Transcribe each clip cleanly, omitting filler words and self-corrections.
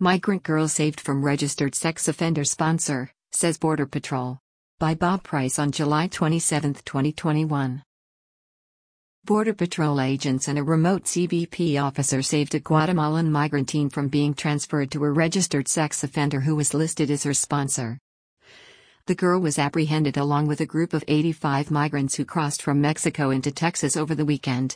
Migrant girl saved from registered sex offender sponsor, says Border Patrol. By Bob Price on July 27, 2021. Border Patrol agents and a remote CBP officer saved a Guatemalan migrant teen from being transferred to a registered sex offender who was listed as her sponsor. The girl was apprehended along with a group of 85 migrants who crossed from Mexico into Texas over the weekend.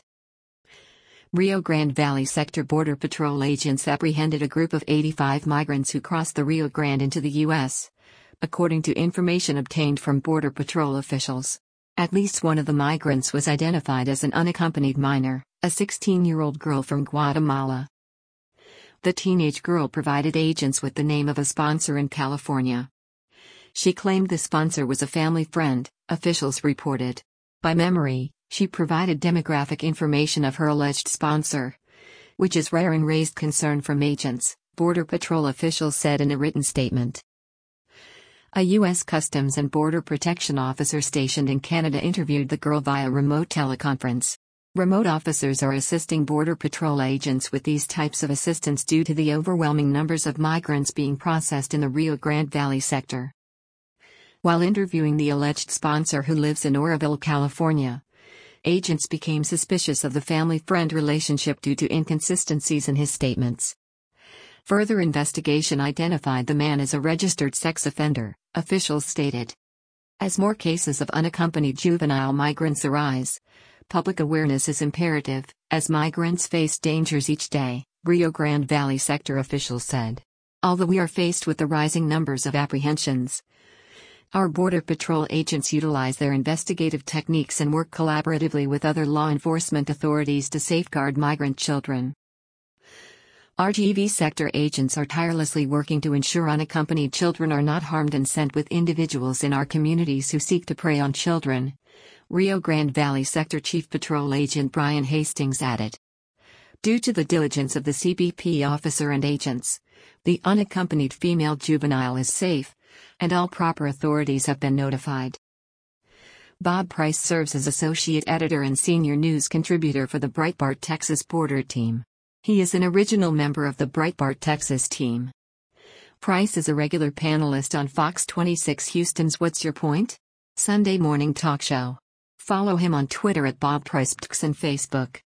Rio Grande Valley Sector Border Patrol agents apprehended a group of 85 migrants who crossed the Rio Grande into the U.S., according to information obtained from Border Patrol officials. At least one of the migrants was identified as an unaccompanied minor, a 16-year-old girl from Guatemala. The teenage girl provided agents with the name of a sponsor in California. She claimed the sponsor was a family friend, officials reported. By memory, she provided demographic information of her alleged sponsor, which is rare and raised concern from agents, Border Patrol officials said in a written statement. A U.S. Customs and Border Protection officer stationed in Canada interviewed the girl via remote teleconference. Remote officers are assisting Border Patrol agents with these types of assistance due to the overwhelming numbers of migrants being processed in the Rio Grande Valley sector. While interviewing the alleged sponsor who lives in Oroville, California, agents became suspicious of the family-friend relationship due to inconsistencies in his statements. Further investigation identified the man as a registered sex offender, officials stated. As more cases of unaccompanied juvenile migrants arise, public awareness is imperative, as migrants face dangers each day, Rio Grande Valley sector officials said. Although we are faced with the rising numbers of apprehensions, our Border Patrol agents utilize their investigative techniques and work collaboratively with other law enforcement authorities to safeguard migrant children. RGV sector agents are tirelessly working to ensure unaccompanied children are not harmed and sent with individuals in our communities who seek to prey on children, Rio Grande Valley Sector Chief Patrol Agent Brian Hastings added. Due to the diligence of the CBP officer and agents, the unaccompanied female juvenile is safe, and all proper authorities have been notified. Bob Price serves as associate editor and senior news contributor for the Breitbart Texas Border team. He is an original member of the Breitbart Texas team. Price is a regular panelist on Fox 26 Houston's What's Your Point? Sunday morning talk show. Follow him on Twitter at Bob Price and Facebook.